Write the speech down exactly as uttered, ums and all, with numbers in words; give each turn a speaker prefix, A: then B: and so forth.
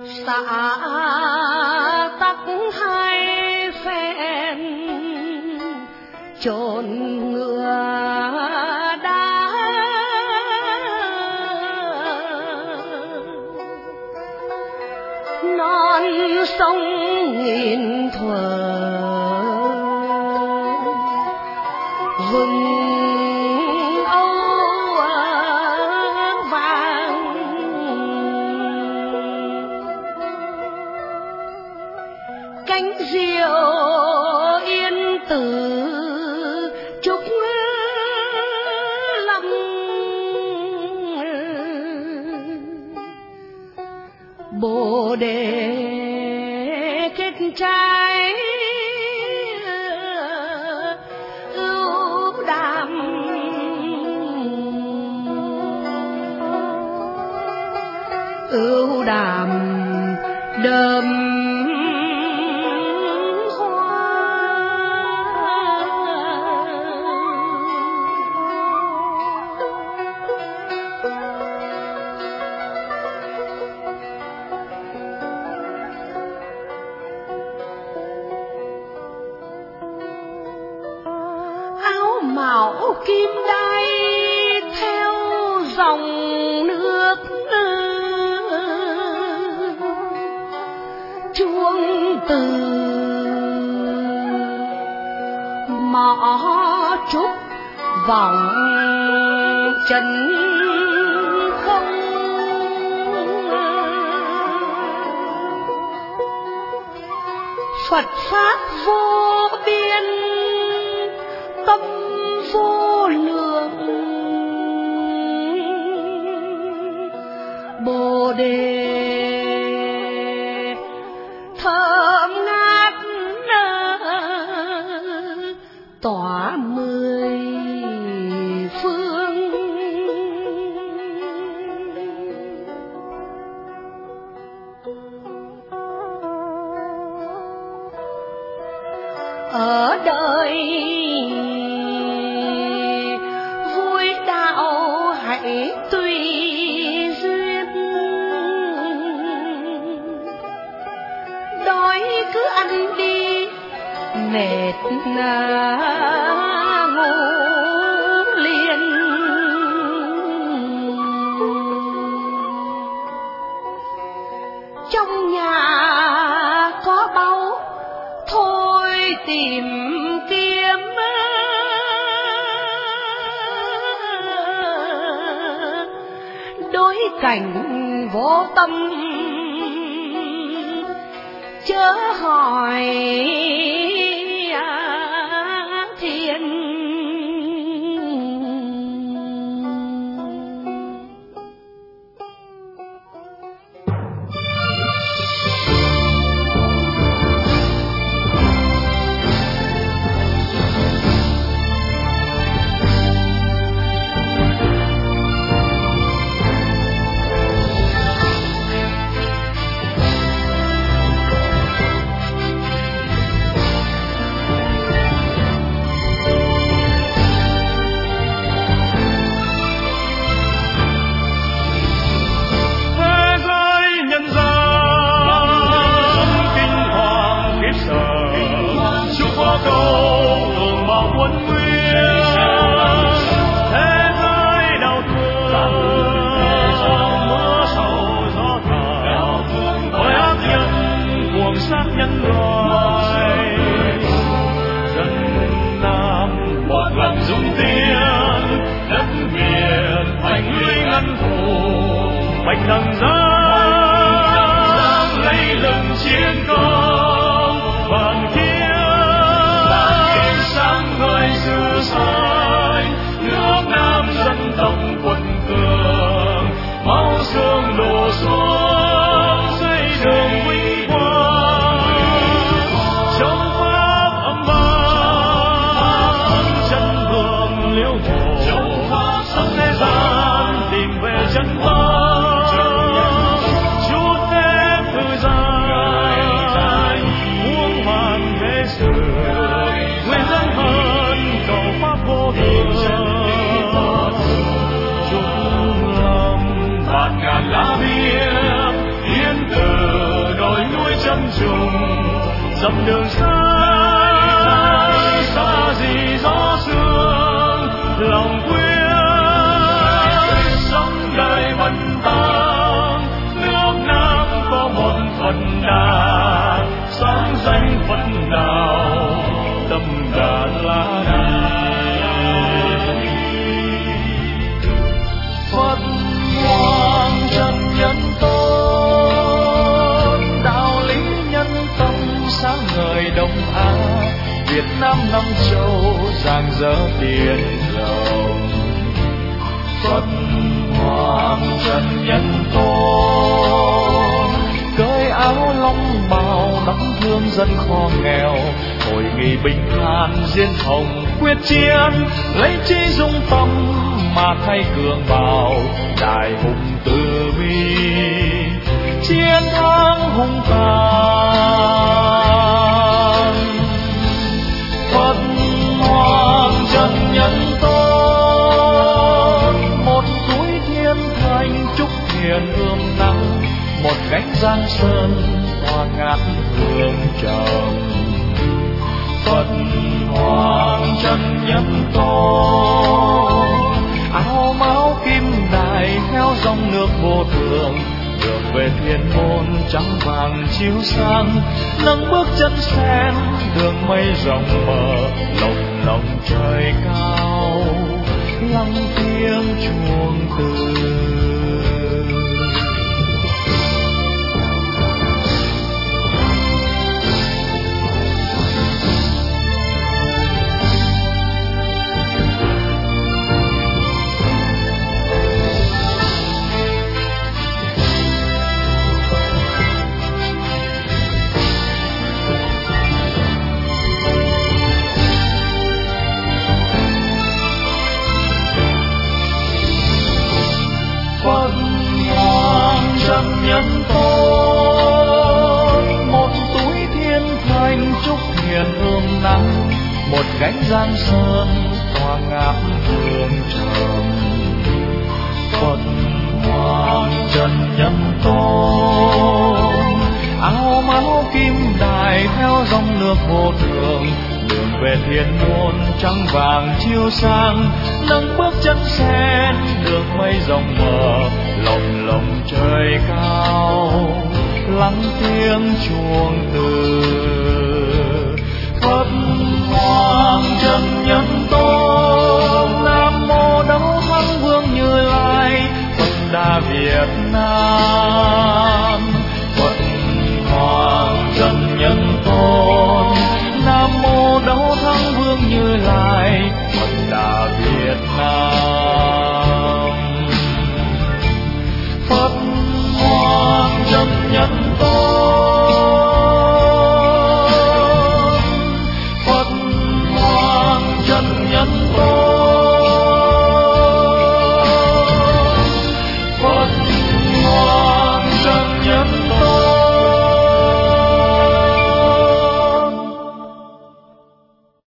A: xã tắc hai phen chôn ngựa đá, non sông nghìn thuở vừng âu vàng, cánh diều yên tử trúc lâm, bồ đề kết trái ưu đàm, ưu đàm đơm mão kim đai theo dòng nước, chuông từ mõ trúc vòng chân không, Phật pháp vô biên tâm vô lượng, bồ đề thơm ngát tỏa mười phương. Ở đời vui đạo hãy tùy duyên, đói cứ ăn đi mệt ngủ liền, trong nhà có báu thôi tìm kiếm, đối cảnh vô tâm chớ hỏi thiên.
B: Bạch đằng giang lấy lừng chiến công, vàng thiên sáng ngời dư sai, nước Nam dân tộc quật cường, máu xương đổ xuống xây đường vinh quang. trùng dặm đường xa xa gì gió sương lòng quyết sống đời vẫn tăng nước Nam có một phần đà sáng danh phần nào tâm đà lá Phật Hoàng trần nhân tôn đạo lý nhân tâm sáng ngời Đông Á Việt Nam năm châu rạng rỡ tiền rồng Phật Hoàng trần nhân tôn cởi áo long bào đóng thương dân kho nghèo hồi nghị bình an diên hồng quyết chiến lấy trí dung tâm mà thay cường bào đại hùng từ bi chiến thắng hung tàn Phật Hoàng trần nhân tôn một túi thiên thanh trúc thiền hương nắng một cánh giang sơn hoa ngát hương trầm Phật Hoàng trần nhân tôn áo máu kim đài theo dòng nước vô thường đường về thiên môn trắng vàng chiếu sáng nâng bước chân sen đường mây rộng mở lồng lộng trời cao lắng tiếng chuông từ Phật Hoàng trần nhân tôn một túi thiên thanh trúc thiền hương nắng một cánh giang sơn tỏa ngát hương trầm Phật Hoàng trần nhân tôn áo máu kim đài theo dòng nước vô thường đường về thiên môn trắng vàng chiếu sáng nâng bước chân sen đường mây rộng mở lồng lộng trời cao lắng tiếng chuông từ Phật Hoàng trần nhân tôn Nam mô đấu thắng vương Như Lai Phật Đà Việt Nam Phật Hoàng trần nhân tôn Nam mô đấu thắng vương Như Lai Phật Đà Việt Nam Phật Hoàng trần nhân tôn